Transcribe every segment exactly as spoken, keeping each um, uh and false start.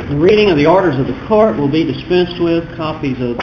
The reading of the orders of the court will be dispensed with. Copies of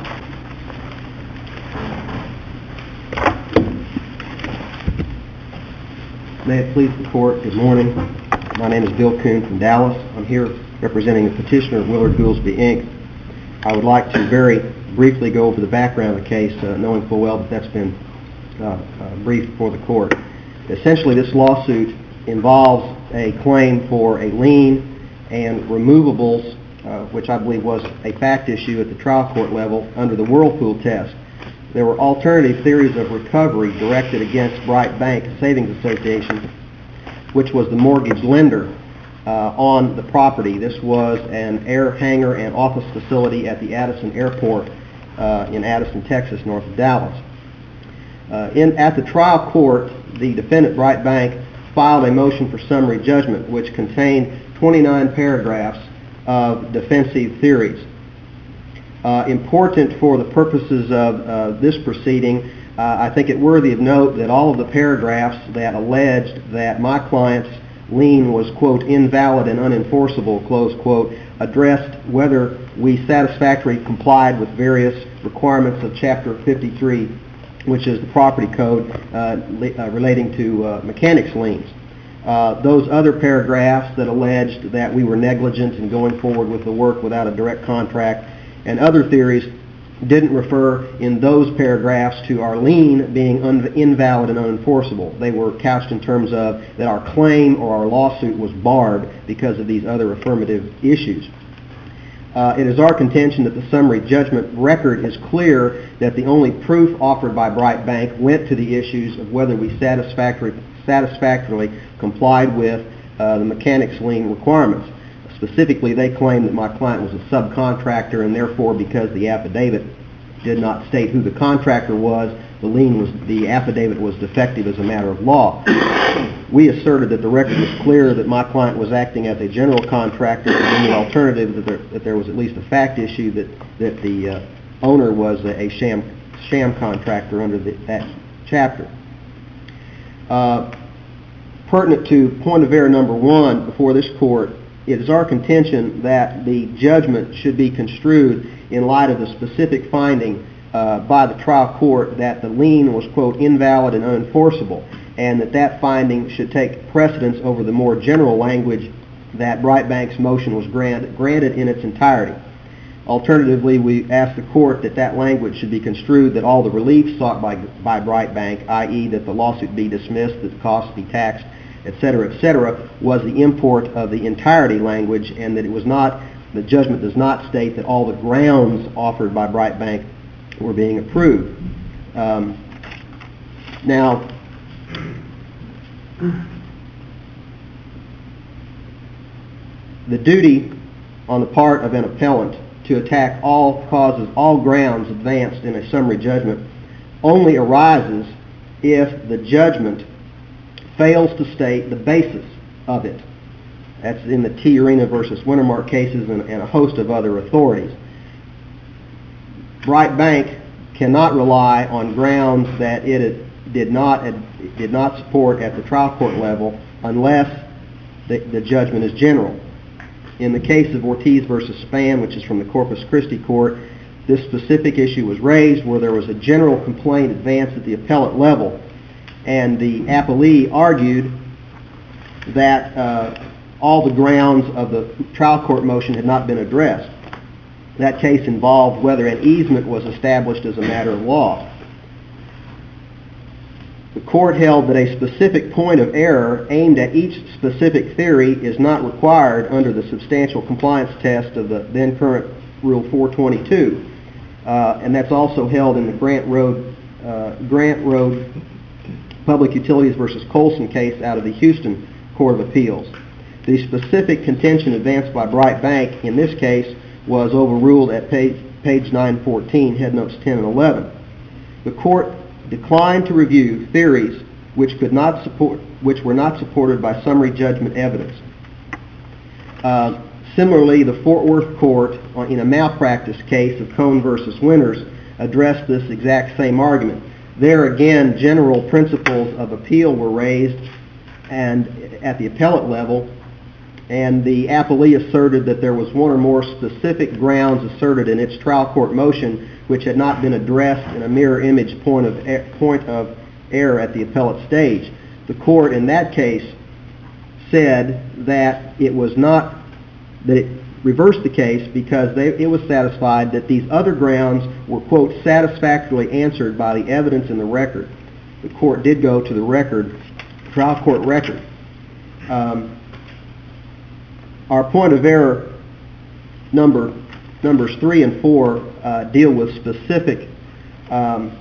May it please the court, good morning. My name is Bill Kuhn from Dallas. I'm here representing the petitioner, Willard Goolsby, Incorporated. I would like to very briefly go over the background of the case, uh, knowing full well that that's been uh, uh, briefed before the court. Essentially, this lawsuit involves a claim for a lien and removables, uh, which I believe was a fact issue at the trial court level under the Whirlpool test. There were alternative theories of recovery directed against Bright Bank Savings Association, which was the mortgage lender uh, on the property. This was an air hangar and office facility at the Addison Airport uh, in Addison, Texas, north of Dallas. Uh, in, at the trial court, the defendant, Bright Bank, filed a motion for summary judgment which contained twenty-nine paragraphs of defensive theories. Uh, important for the purposes of uh, this proceeding, uh, I think it worthy of note that all of the paragraphs that alleged that my client's lien was, quote, invalid and unenforceable, close quote, addressed whether we satisfactorily complied with various requirements of Chapter fifty-three, which is the property code uh, uh, relating to uh, mechanics liens. Uh, those other paragraphs that alleged that we were negligent in going forward with the work without a direct contract and other theories didn't refer in those paragraphs to our lien being un- invalid and unenforceable. They were couched in terms of that our claim or our lawsuit was barred because of these other affirmative issues. Uh, it is our contention that the summary judgment record is clear that the only proof offered by Bright Bank went to the issues of whether we satisfactorily, satisfactorily complied with uh, the mechanics lien requirements. Specifically, they claimed that my client was a subcontractor, and therefore, because the affidavit did not state who the contractor was, the lien was, the affidavit was defective as a matter of law. We asserted that the record was clear that my client was acting as a general contractor, and the alternative that there, that there was at least a fact issue that that the uh, owner was a, a sham sham contractor under the, that chapter. Uh, pertinent to point of error number one before this court, it is our contention that the judgment should be construed in light of the specific finding uh, by the trial court that the lien was, quote, invalid and unenforceable, and that that finding should take precedence over the more general language that Bright Bank's motion was grant, granted in its entirety. Alternatively, we ask the court that that language should be construed that all the relief sought by, by Bright Bank, that is that the lawsuit be dismissed, that the costs be taxed, et cetera, et cetera, was the import of the entirety language, and that it was not, the judgment does not state that all the grounds offered by Bright Bank were being approved. Um, now, the duty on the part of an appellant to attack all causes, all grounds advanced in a summary judgment only arises if the judgment fails to state the basis of it. That's in the T. Arena versus Wintermark cases and, and a host of other authorities. Bright Bank cannot rely on grounds that it did not it did not support at the trial court level unless the, the judgment is general. In the case of Ortiz versus Spann, which is from the Corpus Christi court, this specific issue was raised where there was a general complaint advanced at the appellate level, and the appellee argued that uh, all the grounds of the trial court motion had not been addressed. That case involved whether an easement was established as a matter of law. The court held that a specific point of error aimed at each specific theory is not required under the substantial compliance test of the then current Rule four twenty-two, uh, and that's also held in the Grant Road uh, Grant Road Public Utilities versus Colson case out of the Houston Court of Appeals. The specific contention advanced by Bright Bank in this case was overruled at page, page nine fourteen, head notes ten and eleven. The court declined to review theories which could not support, which were not supported by summary judgment evidence. Uh, similarly, the Fort Worth court, in a malpractice case of Cone versus Winters, addressed this exact same argument. There again, general principles of appeal were raised, and at the appellate level, and the appellee asserted that there was one or more specific grounds asserted in its trial court motion which had not been addressed in a mirror image point of, point of error at the appellate stage. The court in that case said that it was not, that it reversed the case because they, it was satisfied that these other grounds were, quote, satisfactorily answered by the evidence in the record. The court did go to the record, trial court record. Um, our point of error number numbers three and four uh, deal with specific um,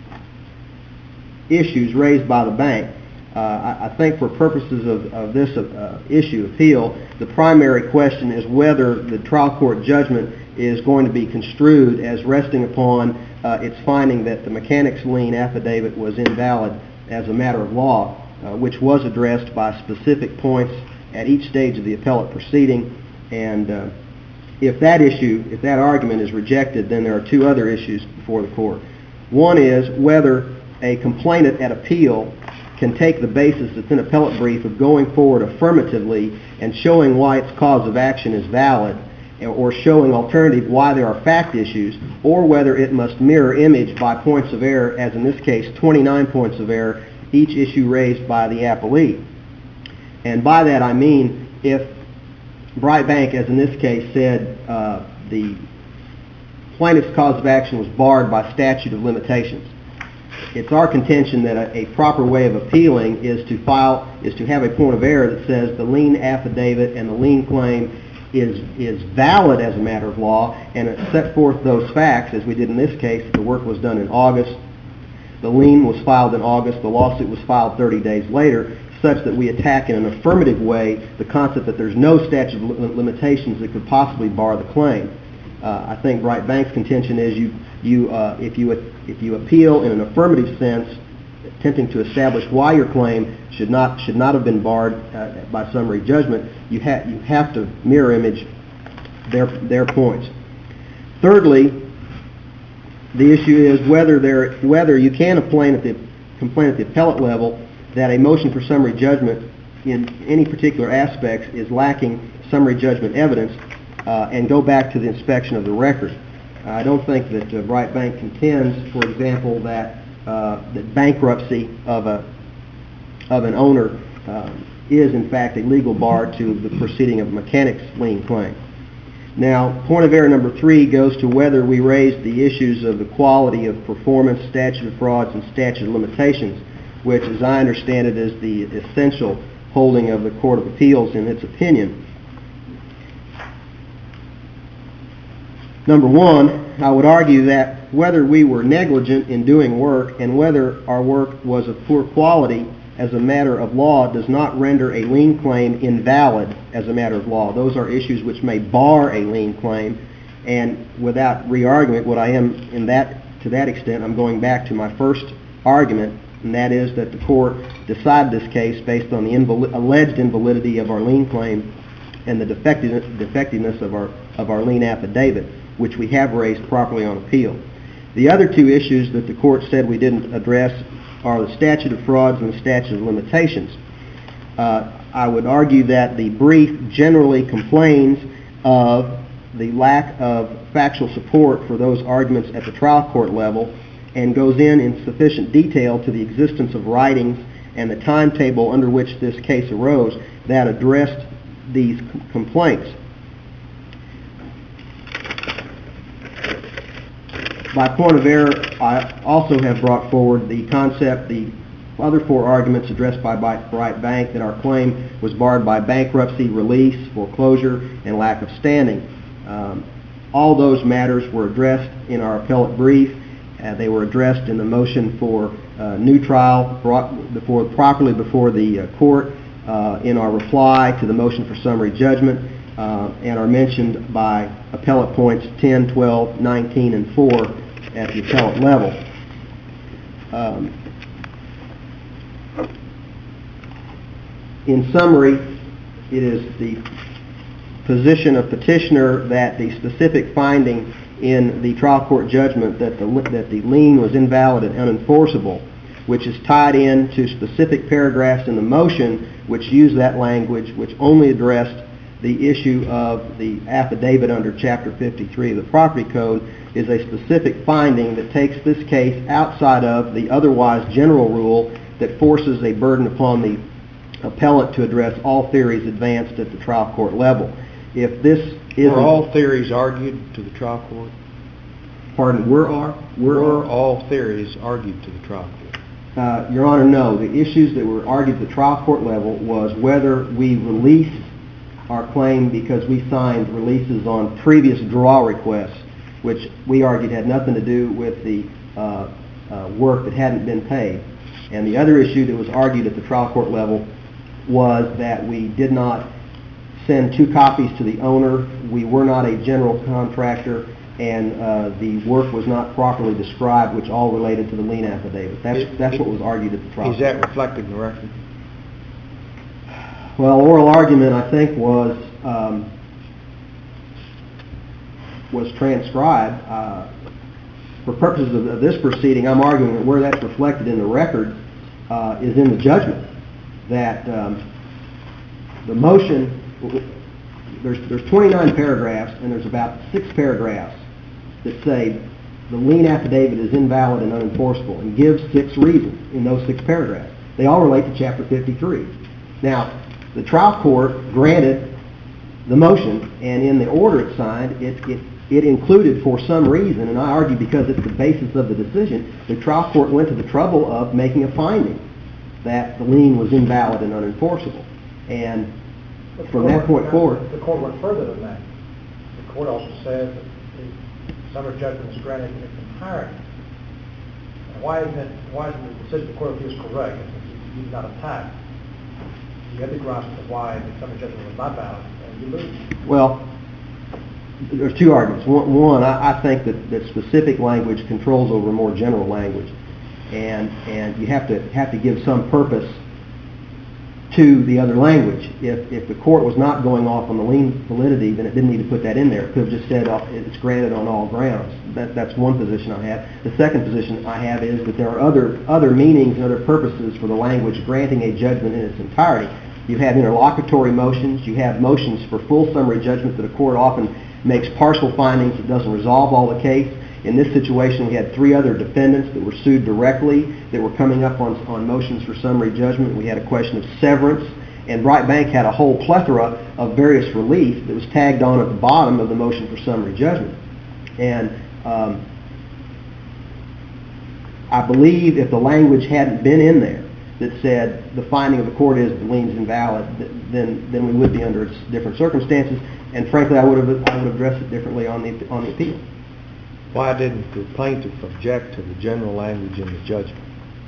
issues raised by the bank. Uh, I, I think for purposes of, of this uh, issue appeal, the primary question is whether the trial court judgment is going to be construed as resting upon uh, its finding that the mechanics lien affidavit was invalid as a matter of law, uh, which was addressed by specific points at each stage of the appellate proceeding. And uh, if that issue, if that argument is rejected, then there are two other issues before the court. One is whether a complainant at appeal can take the basis that's in appellate brief of going forward affirmatively and showing why its cause of action is valid, or showing alternative why there are fact issues, or whether it must mirror image by points of error, as in this case twenty-nine points of error, each issue raised by the appellee. And by that I mean if Bright Bank, as in this case, said uh, the plaintiff's cause of action was barred by statute of limitations, it's our contention that a, a proper way of appealing is to file, is to have a point of error that says the lien affidavit and the lien claim is is valid as a matter of law, and it set forth those facts, as we did in this case. The work was done in August. The lien was filed in August. The lawsuit was filed thirty days later, such that we attack in an affirmative way the concept that there's no statute of limitations that could possibly bar the claim. Uh, I think Bright Bank's contention is you, you, uh, if you if you appeal in an affirmative sense, attempting to establish why your claim should not should not have been barred uh, by summary judgment, you have you have to mirror image their their points. Thirdly, the issue is whether there whether you can complain at the complain at the appellate level that a motion for summary judgment in any particular aspects is lacking summary judgment evidence, uh, and go back to the inspection of the record. I don't think that uh, Bright Bank contends, for example, that uh, that bankruptcy of a of an owner uh, is in fact a legal bar to the proceeding of a mechanics lien claim. Now, point of error number three goes to whether we raised the issues of the quality of performance, statute of frauds, and statute of limitations, which, as I understand it, is the essential holding of the Court of Appeals in its opinion. Number one, I would argue that whether we were negligent in doing work and whether our work was of poor quality as a matter of law does not render a lien claim invalid as a matter of law. Those are issues which may bar a lien claim, and without re-argument, what I am in that to that extent, I'm going back to my first argument, and that is that the court decided this case based on the invali- alleged invalidity of our lien claim and the defectiveness, defectiveness of our of our lien affidavit, which we have raised properly on appeal. The other two issues that the court said we didn't address are the statute of frauds and the statute of limitations. Uh, I would argue that the brief generally complains of the lack of factual support for those arguments at the trial court level and goes in in sufficient detail to the existence of writings and the timetable under which this case arose that addressed these c- complaints. By point of error, I also have brought forward the concept, the other four arguments addressed by Bright Bank, that our claim was barred by bankruptcy, release, foreclosure, and lack of standing. Um, all those matters were addressed in our appellate brief. Uh, they were addressed in the motion for uh, new trial brought before, properly before the uh, court uh, in our reply to the motion for summary judgment, uh, and are mentioned by appellate points ten, twelve, nineteen, and four at the appellate level. Um, in summary, it is the position of petitioner that the specific finding in the trial court judgment that the that the lien was invalid and unenforceable, which is tied in to specific paragraphs in the motion which use that language, which only addressed the issue of the affidavit under Chapter fifty-three of the Property Code is a specific finding that takes this case outside of the otherwise general rule that forces a burden upon the appellant to address all theories advanced at the trial court level. If this is Were all theories argued to the trial court? Pardon, were are? Were, were all theories argued to the trial court? Uh, Your Honor, no. The issues that were argued at the trial court level was whether we released our claim because we signed releases on previous draw requests, which we argued had nothing to do with the uh, uh, work that hadn't been paid. And the other issue that was argued at the trial court level was that we did not send two copies to the owner, we were not a general contractor, and uh, the work was not properly described, which all related to the lien affidavit. That's, It- that's it- what was argued at the trial Is court. that reflected in the record? Well, oral argument, I think, was um, was transcribed. Uh, for purposes of, of this proceeding, I'm arguing that where that's reflected in the record uh, is in the judgment. That um, the motion, there's, there's twenty-nine paragraphs, and there's about six paragraphs that say the lien affidavit is invalid and unenforceable, and gives six reasons in those six paragraphs. They all relate to Chapter fifty-three. Now, the trial court granted the motion, and in the order it signed, it, it, it included for some reason, and I argue because it's the basis of the decision, the trial court went to the trouble of making a finding that the lien was invalid and unenforceable. And from that point forward... The court went further than that. The court also said that the summary judgment is granted in its entirety. Now, why isn't it, why isn't the decision of the court of appeals correct if you did not attack? You have the grounds as to why the summary judgment was not valid, and you lose. Well, there's two arguments. One, one I, I think that, that specific language controls over more general language, and and you have to have to give some purpose to the other language. If if the court was not going off on the lien validity, then it didn't need to put that in there. It could have just said oh, it's granted on all grounds. That that's one position I have. The second position I have is that there are other other meanings and other purposes for the language granting a judgment in its entirety. You have interlocutory motions. You have motions for full summary judgment that a court often makes partial findings that doesn't resolve all the case. In this situation, we had three other defendants that were sued directly that were coming up on, on motions for summary judgment. We had a question of severance, and Bright Bank had a whole plethora of various relief that was tagged on at the bottom of the motion for summary judgment. And um, I believe if the language hadn't been in there that said the finding of the court is the lien's invalid, then then we would be under different circumstances. And frankly, I would have I would have addressed it differently on the on the appeal. Why didn't the plaintiff object to the general language in the judgment?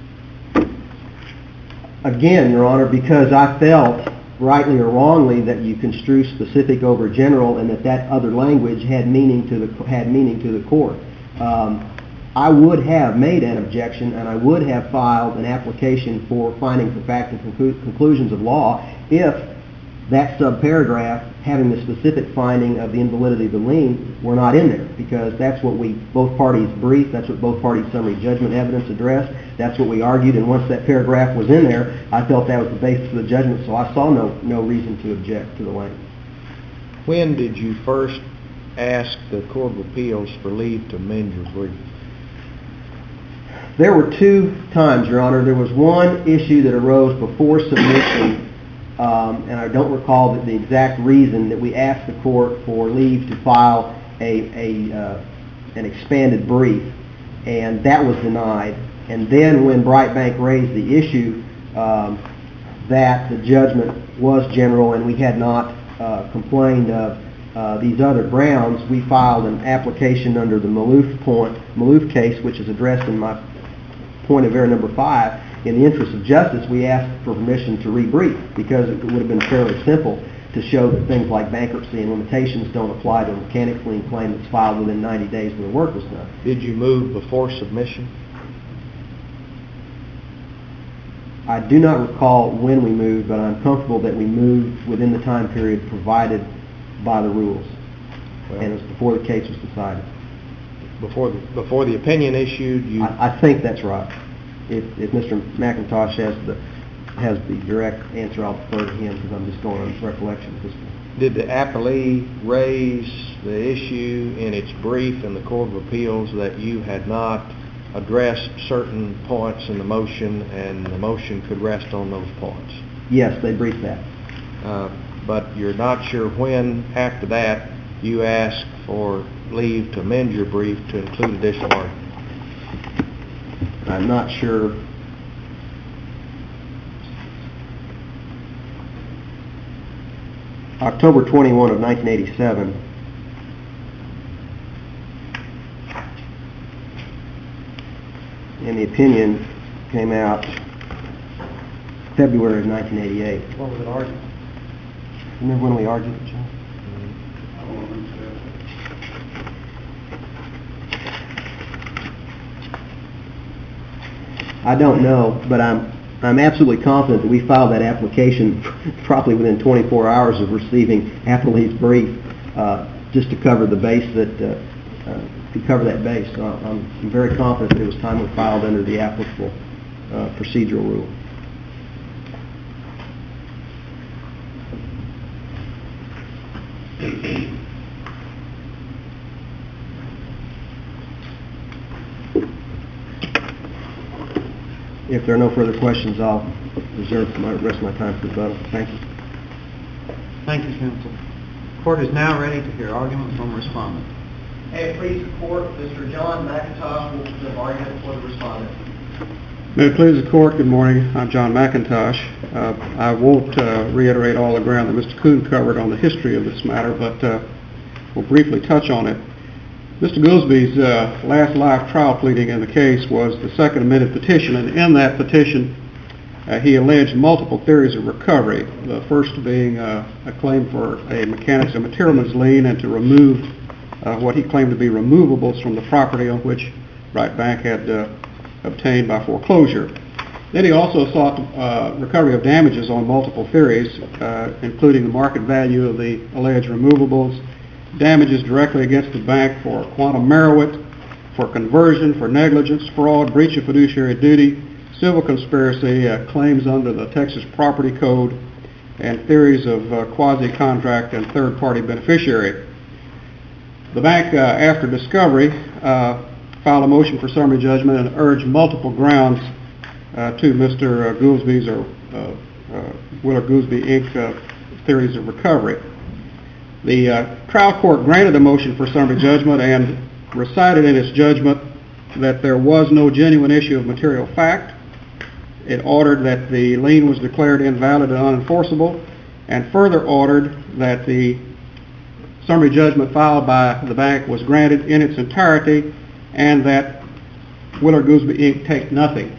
Again, Your Honor, because I felt, rightly or wrongly, that you construe specific over general, and that that other language had meaning to the had meaning to the court. Um, I would have made an objection, and I would have filed an application for findings of fact and conclu- conclusions of law if that subparagraph having the specific finding of the invalidity of the lien were not in there, because that's what we both parties briefed, that's what both parties' summary judgment evidence addressed, that's what we argued, and once that paragraph was in there, I felt that was the basis of the judgment, so I saw no no reason to object to the language. When did you first ask the Court of Appeals for leave to amend your brief? There were two times, Your Honor. There was one issue that arose before submission, um, and I don't recall the, the exact reason, that we asked the court for leave to file a, a uh, an expanded brief, and that was denied. And then when Bright Bank raised the issue um, that the judgment was general and we had not uh, complained of uh, these other grounds, we filed an application under the Maloof point, Maloof case, which is addressed in my point of error number five. In the interest of justice, we asked for permission to rebrief, because it would have been fairly simple to show that things like bankruptcy and limitations don't apply to a mechanics lien claim that's filed within ninety days when the work was done. Did you move before submission? I do not recall when we moved, but I'm comfortable that we moved within the time period provided by the rules, Well, and it was before the case was decided. Before the, before the opinion issued, you... I, I think that's right. If, if Mister McIntosh has the has the direct answer, I'll defer to him, because I'm just going on recollection at this point. Did the appellee raise the issue in its brief in the Court of Appeals that you had not addressed certain points in the motion and the motion could rest on those points? Yes, they briefed that. Uh, but you're not sure when, after that, you asked for leave to amend your brief to include additional argument? I'm not sure. October twenty-first of nineteen eighty-seven. And the opinion came out February of nineteen eighty-eight. What was it argued? Remember when we argued it, John? I don't know, but I'm I'm absolutely confident that we filed that application probably within twenty-four hours of receiving appellee's brief, uh, just to cover the base that uh, uh, to cover that base. So I'm very confident that it was timely filed under the applicable uh, procedural rule. If there are no further questions, I'll reserve the rest of my time for rebuttal. Thank you. Thank you, counsel. The court is now ready to hear argument from respondent. May it please the court, Mister John McIntosh will present argument for the respondent. May it please the court, good morning. I'm John McIntosh. Uh, I won't uh, reiterate all the ground that Mister Kuhn covered on the history of this matter, but uh, we'll briefly touch on it. Mister Goolsby's uh, last live trial pleading in the case was the second amended petition, and in that petition uh, he alleged multiple theories of recovery, the first being uh, a claim for a mechanics and materialman's lien and to remove uh, what he claimed to be removables from the property on which Wright Bank had uh, obtained by foreclosure. Then he also sought uh, recovery of damages on multiple theories, uh, including the market value of the alleged removables, damages directly against the bank for quantum merit, for conversion, for negligence, fraud, breach of fiduciary duty, civil conspiracy, uh, claims under the Texas Property Code, and theories of uh, quasi-contract and third-party beneficiary. The bank, uh, after discovery, uh, filed a motion for summary judgment and urged multiple grounds uh, to Mister Goolsby's or uh, uh, Willard Goolsby, Incorporated uh, theories of recovery. The uh, trial court granted the motion for summary judgment and recited in its judgment that there was no genuine issue of material fact. It ordered that the lien was declared invalid and unenforceable, and further ordered that the summary judgment filed by the bank was granted in its entirety and that Willard Goolsby, Incorporated take nothing.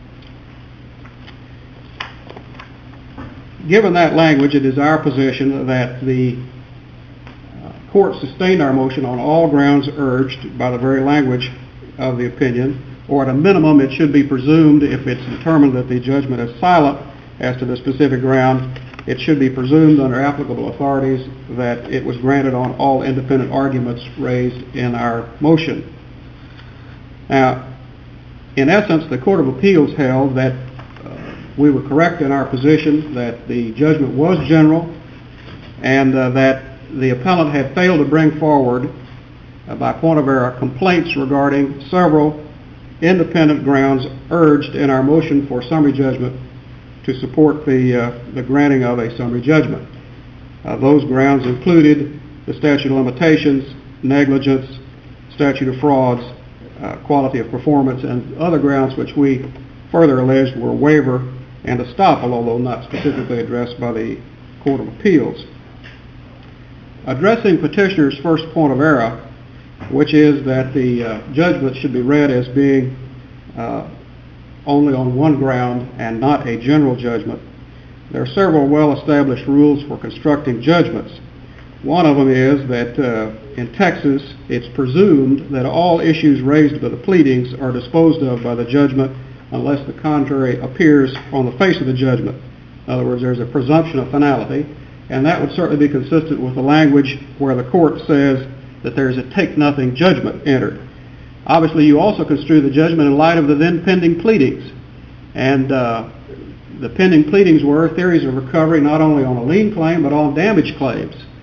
Given that language, it is our position that the court sustained our motion on all grounds urged by the very language of the opinion, or at a minimum it should be presumed, if it's determined that the judgment is silent as to the specific ground, it should be presumed under applicable authorities that it was granted on all independent arguments raised in our motion. Now, in essence, the Court of Appeals held that uh, we were correct in our position that the judgment was general and uh, that the appellant had failed to bring forward, uh, by point of error, complaints regarding several independent grounds urged in our motion for summary judgment to support the, uh, the granting of a summary judgment. Uh, those grounds included the statute of limitations, negligence, statute of frauds, uh, quality of performance, and other grounds which we further alleged were waiver and estoppel, although not specifically addressed by the Court of Appeals. Addressing petitioner's first point of error, which is that the uh, judgment should be read as being uh, only on one ground and not a general judgment, there are several well-established rules for constructing judgments. One of them is that uh, in Texas, it's presumed that all issues raised by the pleadings are disposed of by the judgment unless the contrary appears on the face of the judgment. In other words, there's a presumption of finality, and that would certainly be consistent with the language where the court says that there is a take-nothing judgment entered. Obviously, you also construe the judgment in light of the then pending pleadings. And uh, the pending pleadings were theories of recovery not only on a lien claim but on damage claims.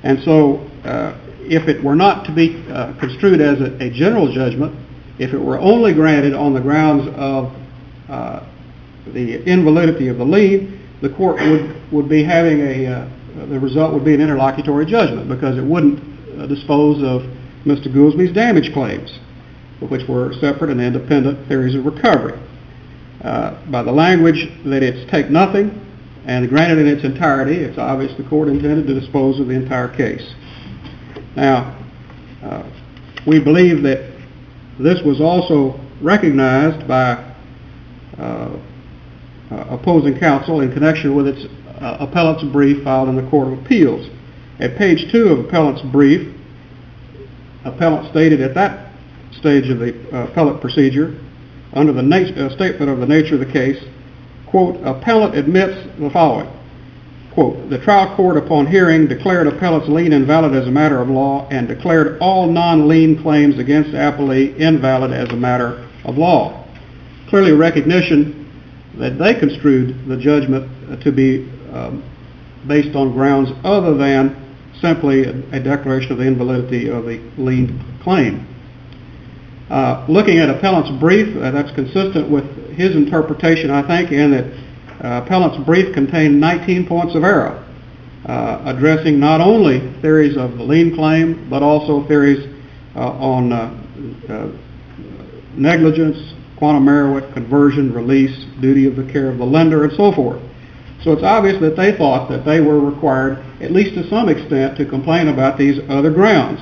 And so uh, if it were not to be uh, construed as a, a general judgment, if it were only granted on the grounds of uh, the invalidity of the lien, the court would, would be having a, uh, the result would be an interlocutory judgment, because it wouldn't uh, dispose of Mister Goolsby's damage claims, which were separate and independent theories of recovery. Uh, by the language that it's take nothing and granted in its entirety, it's obvious the court intended to dispose of the entire case. Now, uh, we believe that this was also recognized by uh, uh, opposing counsel in connection with its uh, appellant's brief filed in the Court of Appeals. At page two of appellant's brief, appellant stated at that stage of the uh, appellate procedure, under the nat- uh, statement of the nature of the case, quote, appellant admits the following, quote, the trial court upon hearing declared appellant's lien invalid as a matter of law and declared all non-lien claims against appellee invalid as a matter of law. Clearly recognition that they construed the judgment uh, to be um, based on grounds other than simply a, a declaration of the invalidity of the lien claim. Uh, looking at appellant's brief, uh, that's consistent with his interpretation, I think, in that uh, appellant's brief contained nineteen points of error, uh, addressing not only theories of the lien claim, but also theories uh, on uh, uh, negligence, quantum merit, conversion, release, duty of the care of the lender, and so forth. So it's obvious that they thought that they were required, at least to some extent, to complain about these other grounds.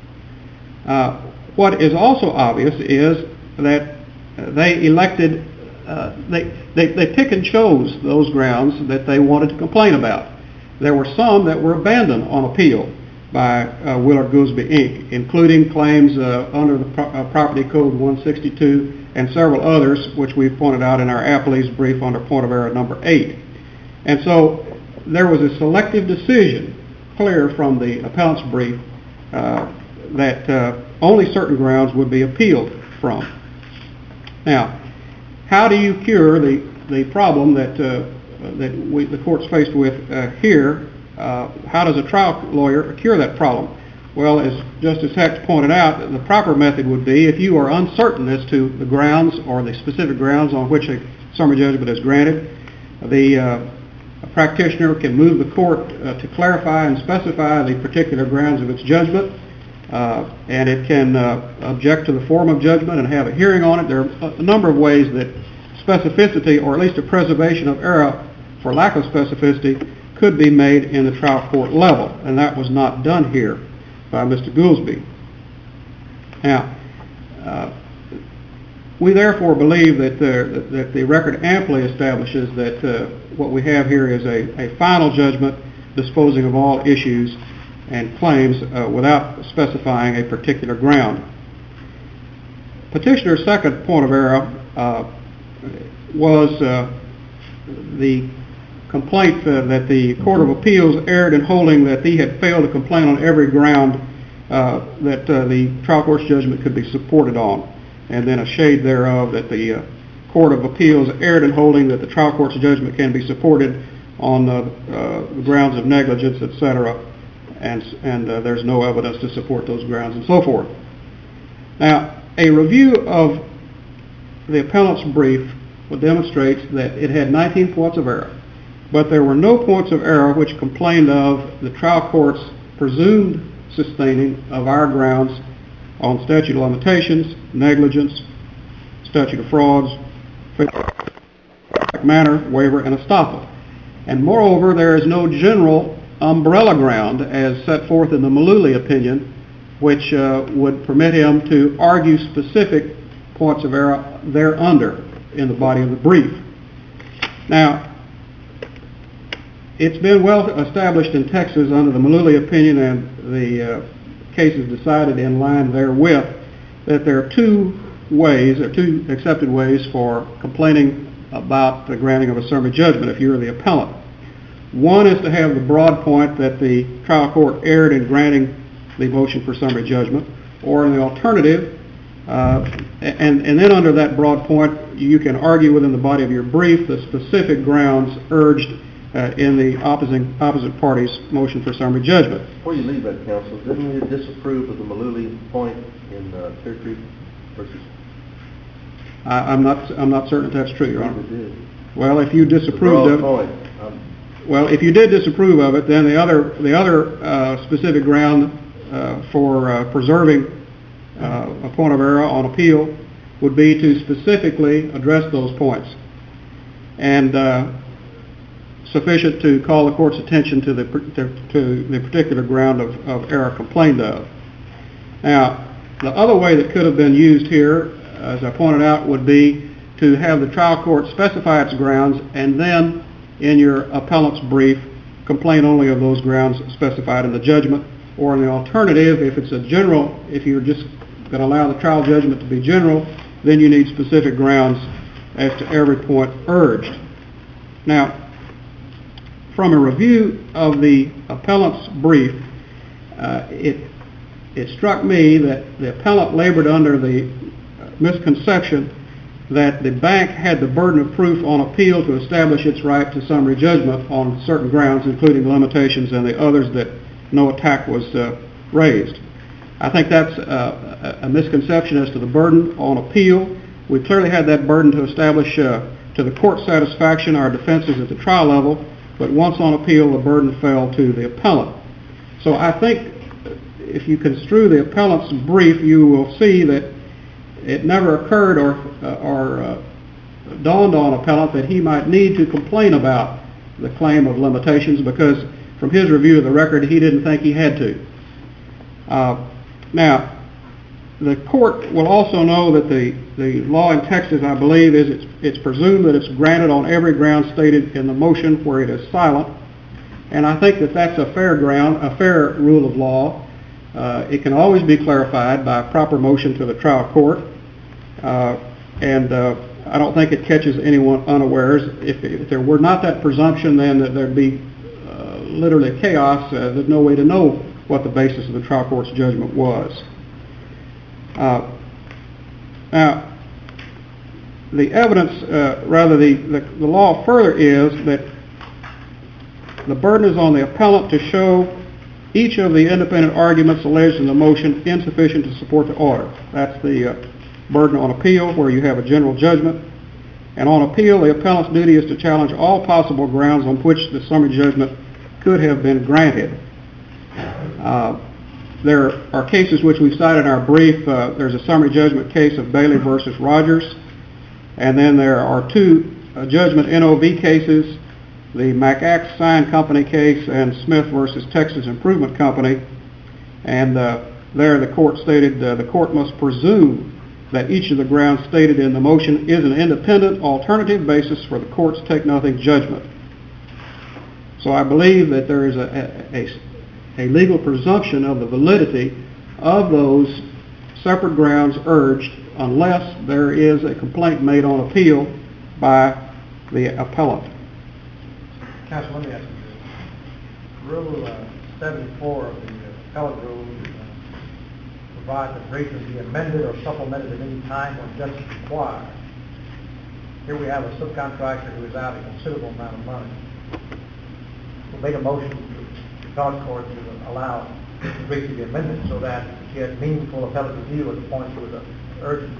Uh, What is also obvious is that they elected, uh, they, they, they pick and chose those grounds that they wanted to complain about. There were some that were abandoned on appeal by uh, Willard Goolsby, Incorporated, including claims uh, under the Pro- uh, Property Code one sixty-two and several others, which we've pointed out in our appellee's brief under point of error number eight. And so there was a selective decision, clear from the appellant's brief, uh, that uh, only certain grounds would be appealed from. Now, how do you cure the, the problem that, uh, that we, the court's faced with uh, here? Uh, how does a trial lawyer cure that problem? Well, as Justice Hecht pointed out, the proper method would be, if you are uncertain as to the grounds or the specific grounds on which a summary judgment is granted, the uh, practitioner can move the court uh, to clarify and specify the particular grounds of its judgment. Uh, and it can uh, object to the form of judgment and have a hearing on it. There are a number of ways that specificity, or at least a preservation of error for lack of specificity, could be made in the trial court level, and that was not done here by Mister Goolsby. Now, uh, we therefore believe that the, that the record amply establishes that uh, what we have here is a, a final judgment disposing of all issues and claims uh, without specifying a particular ground. Petitioner's second point of error uh, was uh, the complaint uh, that the Court of Appeals erred in holding that he had failed to complain on every ground uh, that uh, the trial court's judgment could be supported on, and then a shade thereof that the uh, Court of Appeals erred in holding that the trial court's judgment can be supported on uh, uh, the grounds of negligence, et cetera, and, and uh, there's no evidence to support those grounds, and so forth. Now, a review of the appellant's brief demonstrates that it had nineteen points of error, but there were no points of error which complained of the trial court's presumed sustaining of our grounds on statute of limitations, negligence, statute of frauds, manner, waiver, and estoppel. And moreover, there is no general umbrella ground as set forth in the Mullooly opinion, which uh, would permit him to argue specific points of error thereunder in the body of the brief. Now, it's been well established in Texas under the Mullooly opinion and the uh, cases decided in line therewith that there are two ways, or two accepted ways for complaining about the granting of a summary judgment if you're the appellant. One is to have the broad point that the trial court erred in granting the motion for summary judgment, or in the alternative, uh, and, and then under that broad point, you can argue within the body of your brief the specific grounds urged uh, in the opposing, opposite party's motion for summary judgment. Before you leave that, counsel, didn't you disapprove of the Malooly point in uh, Clear Creek versus? I, I'm not, I'm not certain if that's true, Your You Honor. did. Well, if you disapproved of it, Point. Um, well, if you did disapprove of it, then the other, the other uh, specific ground uh, for uh, preserving uh, a point of error on appeal would be to specifically address those points, and uh, sufficient to call the court's attention to the to the particular ground of, of error complained of. Now, the other way that could have been used here, as I pointed out, would be to have the trial court specify its grounds, and then in your appellant's brief complain only of those grounds specified in the judgment, or in the alternative, if it's a general, if you're just going to allow the trial judgment to be general, then you need specific grounds as to every point urged. Now, from a review of the appellant's brief, uh, it it struck me that the appellant labored under the misconception that the bank had the burden of proof on appeal to establish its right to summary judgment on certain grounds, including limitations and the others that no attack was uh, raised. I think that's uh, a misconception as to the burden on appeal. We clearly had that burden to establish uh, to the court's satisfaction our defenses at the trial level, but once on appeal, the burden fell to the appellant. So I think if you construe the appellant's brief, you will see that it never occurred or, uh, or uh, dawned on appellant that he might need to complain about the claim of limitations, because from his review of the record, he didn't think he had to. Uh, now, the court will also know that the, the law in Texas, I believe, is it's, it's presumed that it's granted on every ground stated in the motion where it is silent. And I think that that's a fair ground, a fair rule of law. Uh, it can always be clarified by a proper motion to the trial court. Uh, and uh, I don't think it catches anyone unawares. If, if there were not that presumption, then that there'd be uh, literally chaos. Uh, there's no way to know what the basis of the trial court's judgment was. Uh, now, the evidence, uh, rather the, the, the law further is that the burden is on the appellant to show each of the independent arguments alleged in the motion insufficient to support the order. That's the uh, burden on appeal, where you have a general judgment. And on appeal, the appellant's duty is to challenge all possible grounds on which the summary judgment could have been granted. Uh, there are cases which we cited in our brief. Uh, there's a summary judgment case of Bailey versus Rogers. And then there are two uh, judgment N O V cases, the MacAxe Sign Company case and Smith versus Texas Improvement Company. And uh, there the court stated uh, the court must presume that each of the grounds stated in the motion is an independent alternative basis for the court's take-nothing judgment. So I believe that there is a, a, a legal presumption of the validity of those separate grounds urged unless there is a complaint made on appeal by the appellant. Counsel, let me ask you this. Rule uh, seventy-four of the uh, appellate rules uh, provides that brief can be amended or supplemented at any time when justice required. Here we have a subcontractor who is out a considerable amount of money. We made a motion to the appellate court to allow the brief to be amended so that she had meaningful appellate review at the point she was uh, urgent.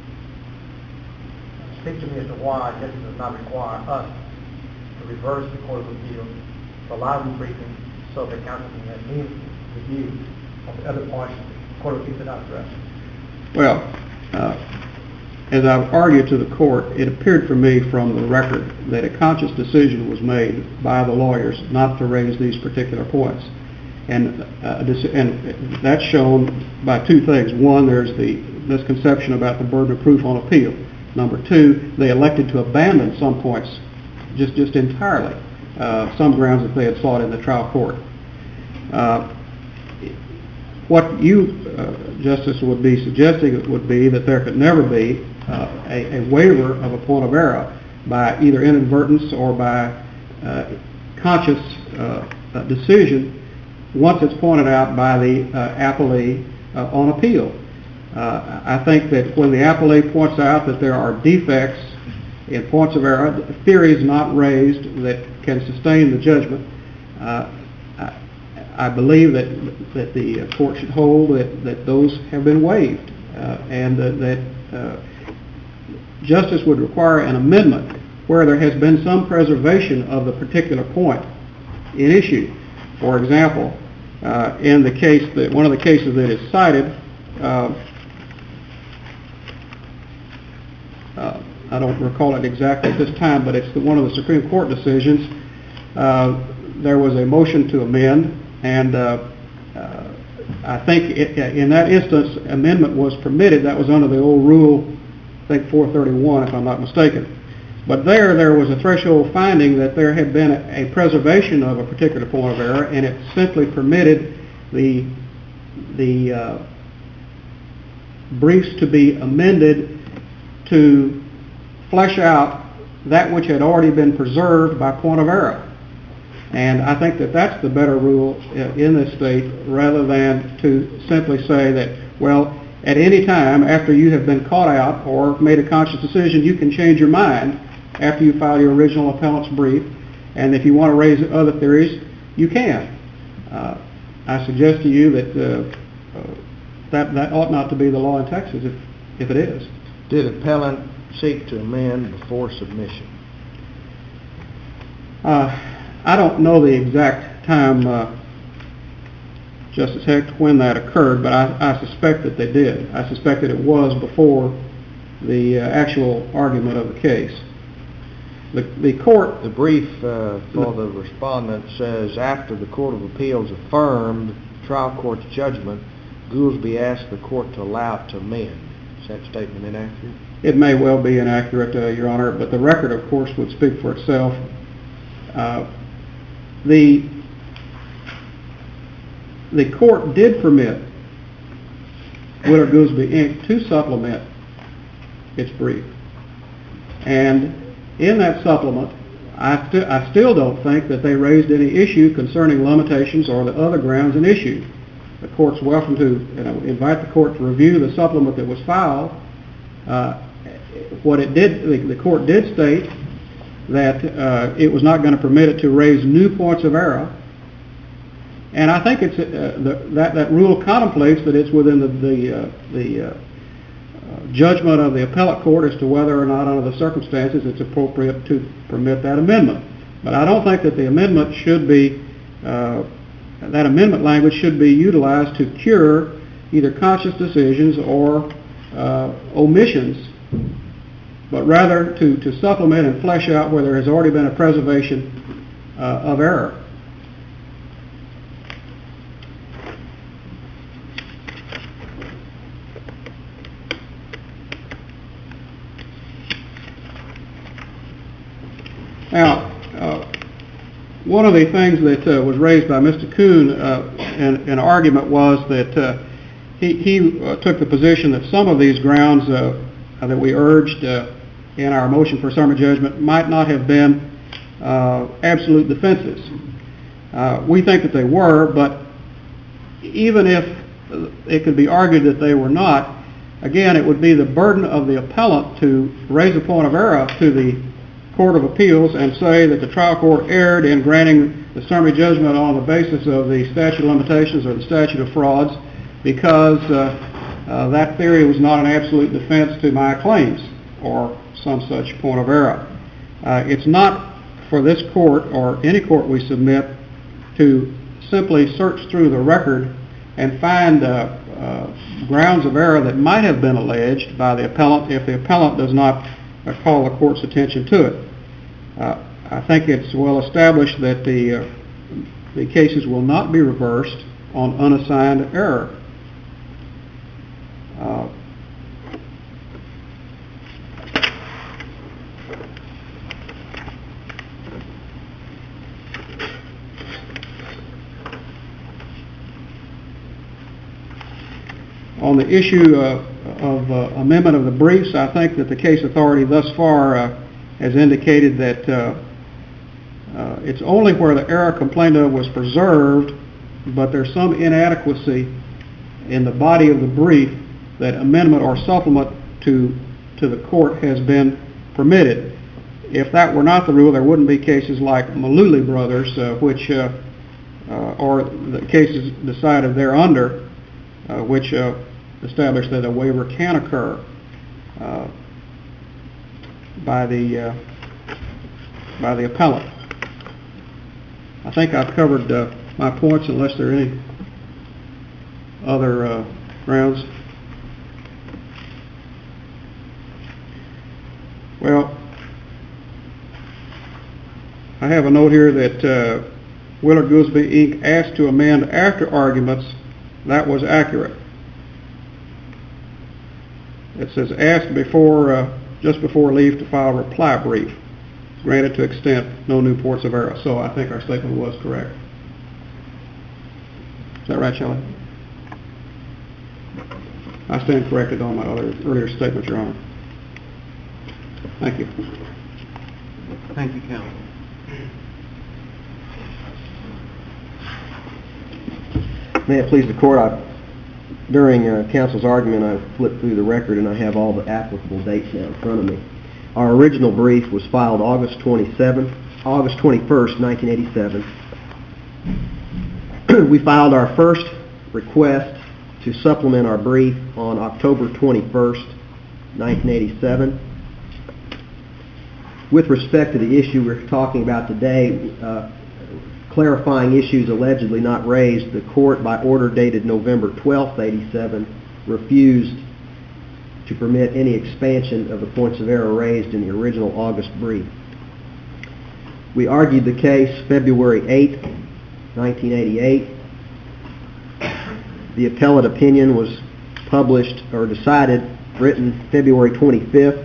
Speak to me as to why justice does not require us to reverse the Court of Appeal, to allow the briefing so that counsel can have meaningful review of the other points the Court of Appeal did not address. Well, uh, as I've argued to the court, it appeared for me from the record that a conscious decision was made by the lawyers not to raise these particular points. And, uh, this, and that's shown by two things. One, there's the misconception about the burden of proof on appeal. Number two, they elected to abandon some points just, just entirely, uh, some grounds that they had sought in the trial court. Uh, what you, uh, Justice, would be suggesting would be that there could never be uh, a, a waiver of a point of error by either inadvertence or by uh, conscious uh, uh, decision once it's pointed out by the uh, appellee uh, on appeal. Uh, I think that when the appellee points out that there are defects in points of error, theories not raised that can sustain the judgment, uh, I, I believe that that the court should hold that, that those have been waived, uh, and uh, that uh, justice would require an amendment where there has been some preservation of the particular point in issue. For example, uh, in the case that one of the cases that is cited, uh, uh, I don't recall it exactly at this time, but it's the, one of the Supreme Court decisions. Uh, there was a motion to amend, and uh, uh, I think it, in that instance, amendment was permitted. That was under the old rule, I think four thirty-one, if I'm not mistaken. But there, there was a threshold finding that there had been a, a preservation of a particular point of error, and it simply permitted the the uh, briefs to be amended to flesh out that which had already been preserved by point of error. And I think that that's the better rule in this state, rather than to simply say that, well, at any time after you have been caught out or made a conscious decision, you can change your mind after you file your original appellant's brief, and if you want to raise other theories, you can. Uh, I suggest to you that uh, uh, that that ought not to be the law in Texas, if if it is. Did appellant seek to amend before submission? Uh, I don't know the exact time, uh, Justice Hecht, when that occurred, but I, I suspect that they did. I suspect that it was before the uh, actual argument of the case. The, the court... The brief uh, for the respondent says, after the Court of Appeals affirmed trial court's judgment, Goolsbee asked the court to allow it to amend. Is that statement inaccurate? It may well be inaccurate, uh, Your Honor, but the record, of course, would speak for itself. Uh, the, the court did permit Willard Goolsbee, Incorporated to supplement its brief. And in that supplement, I, st- I still don't think that they raised any issue concerning limitations or the other grounds in issue. The court's welcome to you know, invite the court to review the supplement that was filed. Uh, what it did, the, the court did state that uh, it was not going to permit it to raise new points of error. And I think it's uh, the, that that rule contemplates that it's within the the, uh, the uh, judgment of the appellate court as to whether or not, under the circumstances, it's appropriate to permit that amendment. But I don't think that the amendment should be, uh, that amendment language should be utilized to cure either conscious decisions or uh, omissions, but rather to, to supplement and flesh out where there has already been a preservation uh, of error. Now, uh, one of the things that uh, was raised by Mister Kuhn uh, in, in argument was that uh, he, he uh, took the position that some of these grounds uh, that we urged uh, in our motion for summary judgment might not have been uh, absolute defenses. Uh, we think that they were, but even if it could be argued that they were not, again, it would be the burden of the appellant to raise a point of error to the Court of Appeals and say that the trial court erred in granting the summary judgment on the basis of the statute of limitations or the statute of frauds because uh, uh, that theory was not an absolute defense to my claims or some such point of error. Uh, it's not for this court or any court we submit to simply search through the record and find uh, uh, grounds of error that might have been alleged by the appellant if the appellant does not uh, call the court's attention to it. Uh, I think it's well established that the uh, the cases will not be reversed on unassigned error. Uh, on the issue uh, of uh, amendment of the briefs, I think that the case authority thus far uh, has indicated that uh, uh, it's only where the error complained of was preserved, but there's some inadequacy in the body of the brief that amendment or supplement to to the court has been permitted. if that were not the rule, there wouldn't be cases like Malooly Brothers, uh, which, uh, uh, or the cases decided thereunder, uh, which uh, establish that a waiver can occur uh, by the uh, by the appellant. I think I've covered uh, my points, unless there are any other uh, grounds. Well, I have a note here that uh, Willard Goolsbee, Incorporated asked to amend after arguments. That was accurate. It says asked before, uh, just before leave to file a reply brief. Granted to extent no new ports of error. So I think our statement was correct. Is that right, Shelley? I stand corrected on my other earlier statement, Your Honor. Thank you. Thank you, counsel. May it please the court, I, during uh, counsel's argument, I flipped through the record and I have all the applicable dates now in front of me. Our original brief was filed August twenty-seventh, August twenty-first, nineteen eighty-seven. We filed our first request to supplement our brief on October twenty-first, nineteen eighty-seven. With respect to the issue we're talking about today, uh, clarifying issues allegedly not raised, the court, by order dated November twelfth, eighty-seven, refused to permit any expansion of the points of error raised in the original August brief. We argued the case February eighth, nineteen eighty-eight. The appellate opinion was published or decided, written February twenty-fifth.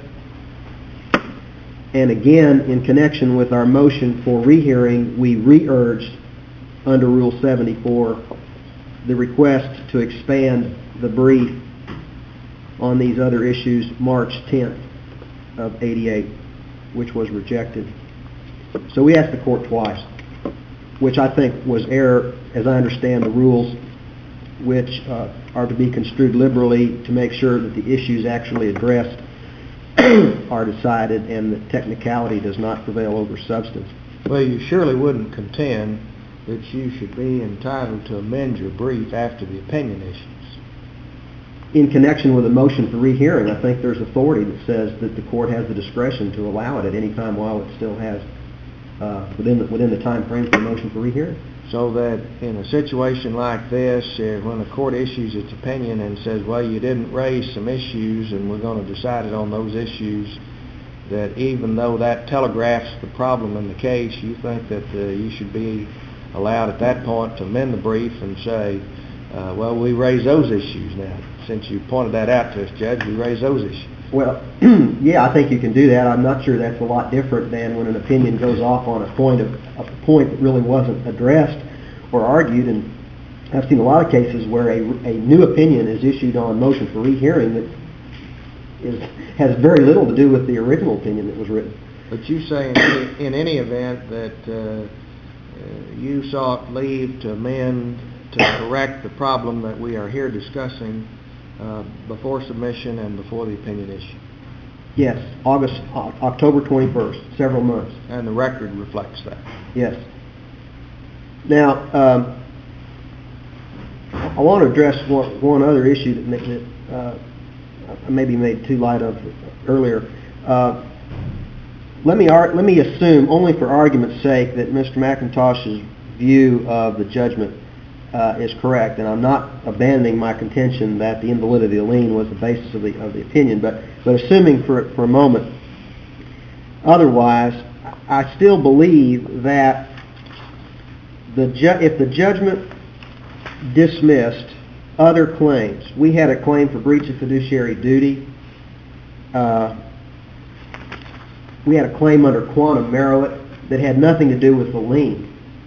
And again, in connection with our motion for rehearing, we re-urged under Rule seventy-four the request to expand the brief on these other issues March tenth of eighty-eight, which was rejected. So we asked the court twice, which I think was error, as I understand the rules, which uh, are to be construed liberally to make sure that the issues actually addressed are decided and that technicality does not prevail over substance. Well, you surely wouldn't contend that you should be entitled to amend your brief after the opinion issues. In connection with a motion for rehearing, I think there's authority that says that the court has the discretion to allow it at any time while it still has uh, within the, within the time frame for the motion for rehearing. So that in a situation like this, uh, when the court issues its opinion and says, well, you didn't raise some issues and we're going to decide it on those issues, that even though that telegraphs the problem in the case, you think that uh, you should be allowed at that point to amend the brief and say, uh, well, we raise those issues now. Since you pointed that out to us, Judge, we raise those issues. Well, yeah, I think you can do that. I'm not sure that's a lot different than when an opinion goes off on a point of a point that really wasn't addressed or argued. And I've seen a lot of cases where a, a new opinion is issued on motion for rehearing that is, has very little to do with the original opinion that was written. But you say in any, in any event that uh, uh, you sought leave to amend to correct the problem that we are here discussing Uh, before submission and before the opinion issue. Yes, August, uh, October twenty-first, several months. And the record reflects that. Yes. Now, um, I want to address one, one other issue that, that uh, I maybe made too light of earlier. Uh, let me ar- let me assume, only for argument's sake, that Mister McIntosh's view of the judgment Uh, is correct, and I'm not abandoning my contention that the invalidity of the lien was the basis of the of the opinion. But but assuming for for a moment otherwise, I still believe that the ju- if the judgment dismissed other claims, we had a claim for breach of fiduciary duty. Uh, we had a claim under quantum merit that had nothing to do with the lien.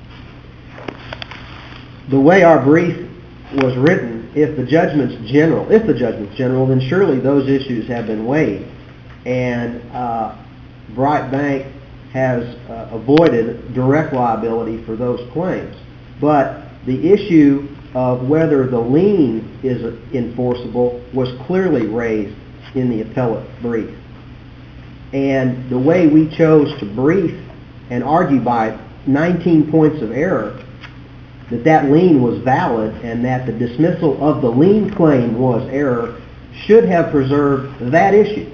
The way our brief was written, if the judgment's general, if the judgment's general, then surely those issues have been weighed, and uh, Bright Bank has uh, avoided direct liability for those claims. But the issue of whether the lien is enforceable was clearly raised in the appellate brief. And the way we chose to brief and argue by nineteen points of error that that lien was valid and that the dismissal of the lien claim was error should have preserved that issue.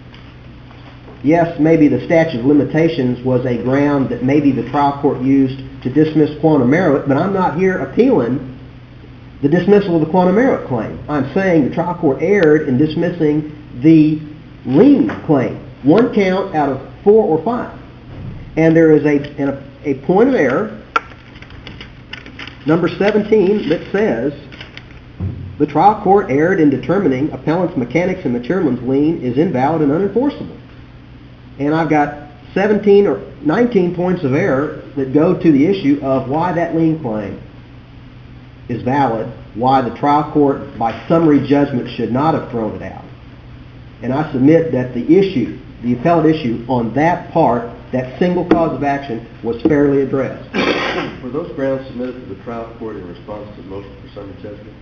Yes, maybe the statute of limitations was a ground that maybe the trial court used to dismiss quantum merit, but I'm not here appealing the dismissal of the quantum merit claim. I'm saying the trial court erred in dismissing the lien claim, one count out of four or five. And there is a, a, a point of error, number seventeen, that says the trial court erred in determining appellant's mechanics and materialman's lien is invalid and unenforceable. And I've got seventeen or nineteen points of error that go to the issue of why that lien claim is valid, why the trial court by summary judgment should not have thrown it out. And I submit that the issue, the appellate issue on that part, that single cause of action, was fairly addressed. Were those grounds submitted to the trial court in response to the motion for summary judgment?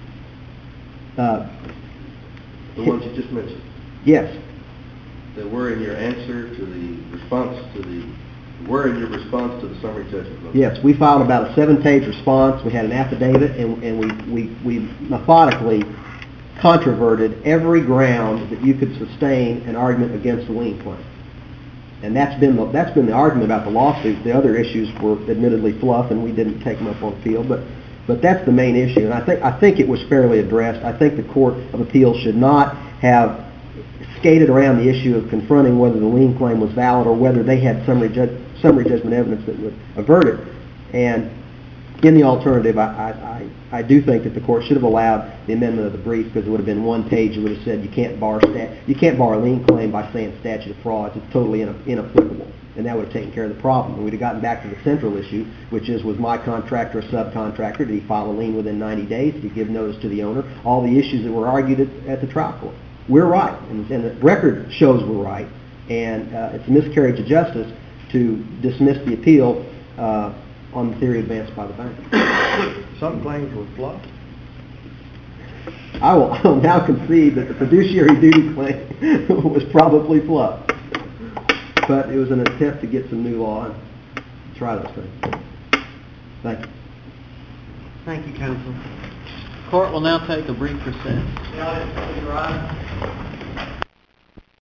Uh, the ones you just mentioned? Yes. They were in your answer to the response to the, were in your response to the summary judgment motion? Yes, we filed about a seven-page response. We had an affidavit, and, and we, we, we methodically controverted every ground that you could sustain an argument against the lien claim. And that's been the, that's been the argument about the lawsuit. The other issues were admittedly fluff, and we didn't take them up on field. But but that's the main issue, and I think I think it was fairly addressed. I think the Court of Appeals should not have skated around the issue of confronting whether the lien claim was valid or whether they had summary judge, summary judgment evidence that would avert it. And in the alternative, I, I, I do think that the court should have allowed the amendment of the brief, because it would have been one page. It would have said you can't bar stat, you can't bar a lien claim by saying statute of frauds. It's totally inapplicable, and that would have taken care of the problem. And we'd have gotten back to the central issue, which is, was my contractor a subcontractor? Did he file a lien within ninety days? Did he give notice to the owner? All the issues that were argued at, at the trial court. We're right, and, and the record shows we're right, and uh, it's a miscarriage of justice to dismiss the appeal uh, on the theory advanced by the bank. Some claims were fluff. I will, I will now concede that the fiduciary duty claim was probably fluff, but it was an attempt to get some new law and try those things. Thank you. Thank you, counsel. Court will now take a brief recess. The audience, please rise.